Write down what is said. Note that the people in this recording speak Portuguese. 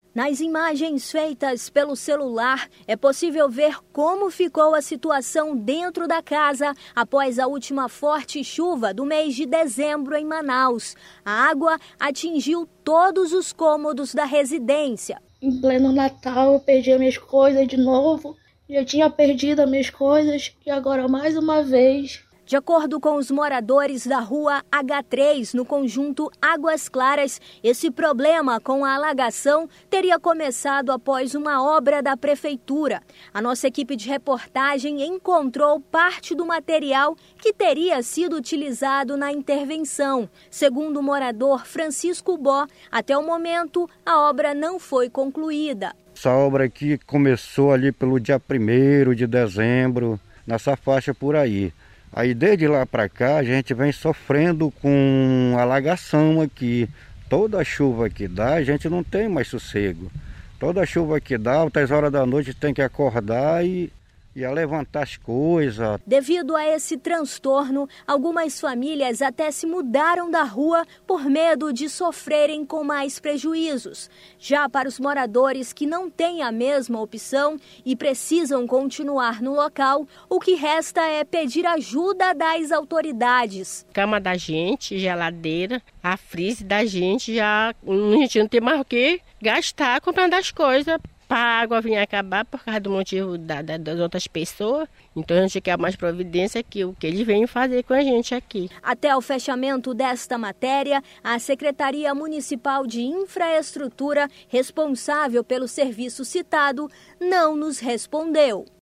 Nas imagens feitas pelo celular, é possível ver como ficou a situação dentro da casa após a última forte chuva do mês de dezembro em Manaus. A água atingiu todos os cômodos da residência. Em pleno Natal, eu perdi as minhas coisas de novo. Já tinha perdido as minhas coisas e agora mais uma vez. De acordo com os moradores da rua H3, no conjunto Águas Claras, esse problema com a alagação teria começado após uma obra da prefeitura. A nossa equipe de reportagem encontrou parte do material que teria sido utilizado na intervenção. Segundo o morador Francisco Bó, até o momento a obra não foi concluída. Essa obra aqui começou ali pelo dia 1º de dezembro, nessa faixa por aí. Aí desde lá para cá a gente vem sofrendo com alagação aqui. Toda chuva que dá a gente não tem mais sossego. Toda chuva que dá, altas horas da noite tem que acordar e a levantar as coisas. Devido a esse transtorno, algumas famílias até se mudaram da rua por medo de sofrerem com mais prejuízos. Já para os moradores que não têm a mesma opção e precisam continuar no local, o que resta é pedir ajuda das autoridades. Cama da gente, geladeira, a freezer da gente, a gente não tem mais o que gastar comprando as coisas. Para a água vir acabar por causa do motivo das outras pessoas. Então a gente quer mais providência que o que eles vêm fazer com a gente aqui. Até o fechamento desta matéria, a Secretaria Municipal de Infraestrutura, responsável pelo serviço citado, não nos respondeu.